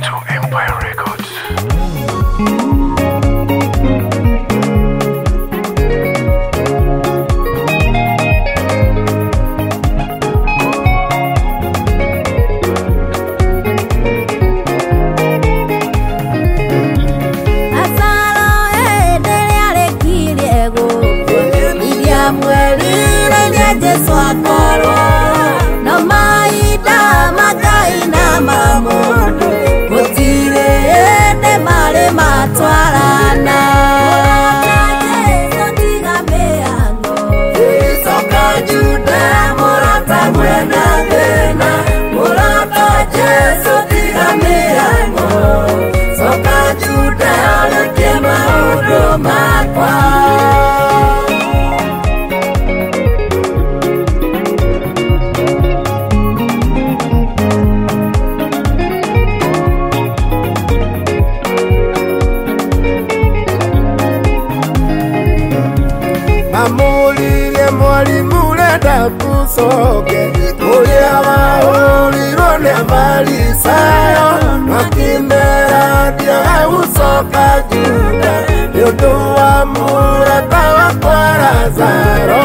Amulile mwalimu lenda kusoge Ulia mauliro ne malisayo Makimbera dia usoka juda Yodua murata wa kwa Lazaro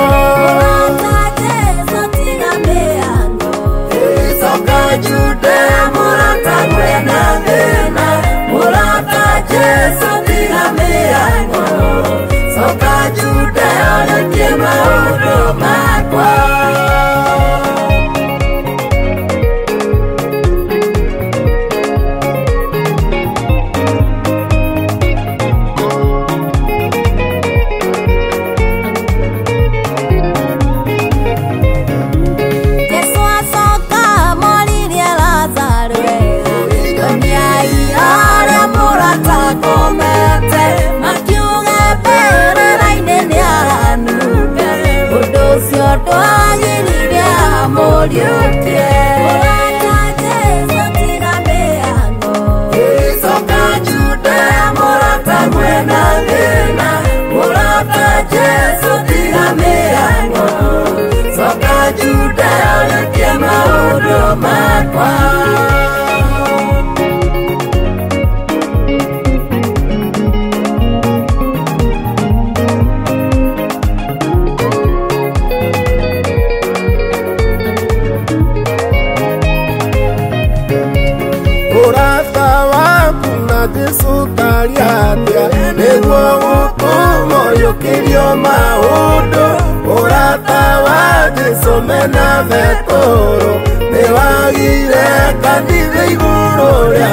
Isoka juda murata mwena dena Murata jesu tina meyango Soka juda Kema udo makwa Yesu asoka molirie Lazaro Dunia iare murata komete Makiuge pere raine niaranuka Udosi otoagirire amoriuke Murata Jesu tiga meyango Isoka juda murata mwena thina Murata Jesu tiga meyango Soka juda olekie maudo makwa Urata waku na Jesu kariatia Niguo gukumo yukirio maudo Urata wa Jesu mena vetoro Niwagire kanitha iguru ria